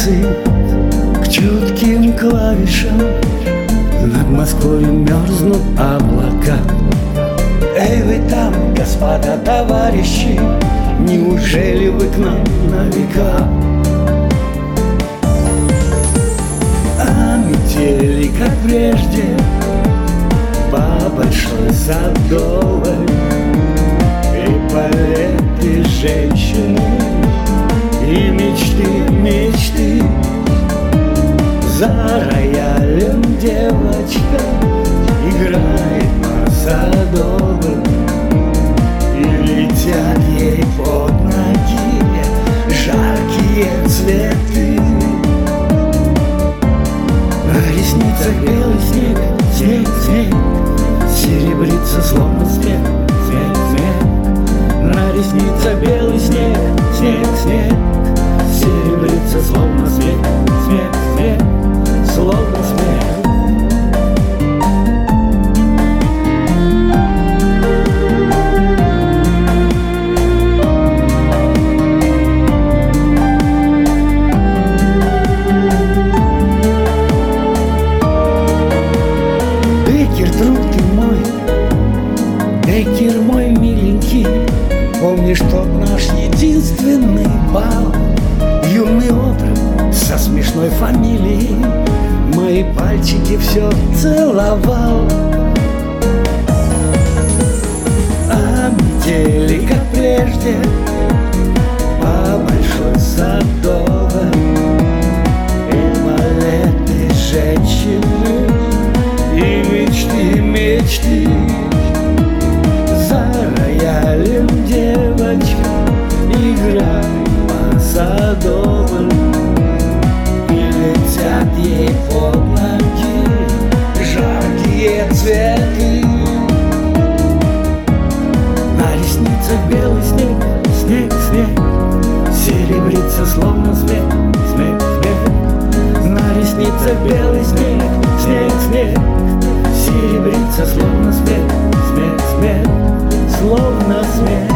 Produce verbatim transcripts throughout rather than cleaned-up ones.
пальцы к чутким клавишам. Над Москвой мерзнут облака. Эй, вы там, господа товарищи, неужели вы к нам на века? А метели, как прежде, по большой Садовой, эполеты женщины и мечты, мечты. За роялем девочка играет по Садовой, и летят ей под ноги жаркие цветы. На ресницах белый снег, снег, снег, серебрится словно снег, снег, снег. На ресницах белый снег, снег, снег, серебрится словно снег, снег, снег, словно снег. Друг ты мой, Беккер мой миленький, помнишь тот наш единственный бал? Юный отрок со смешной фамилией мои пальчики все целовал. А метели, как прежде, по большой Садовой, эполеты женщины и мечты, мечты. За роялем девочка играет по Садовой, и летят ей под ноги жаркие цветы. На ресницах белый снег, снег, снег, серебрится словно снег, снег, снег. На ресницах белый снег, снег, снег, серебрится словно снег, снег, снег, словно снег.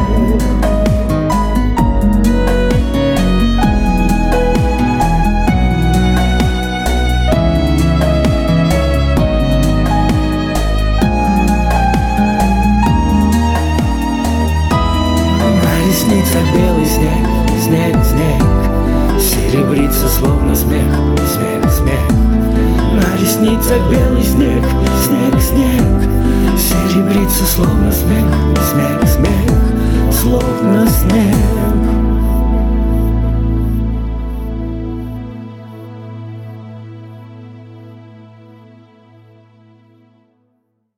На ресницах белый снег, снег, снег, серебрится словно смех, смех, смех. На ресницах белый снег, снег, снег, серебрится словно смех, смех, смех.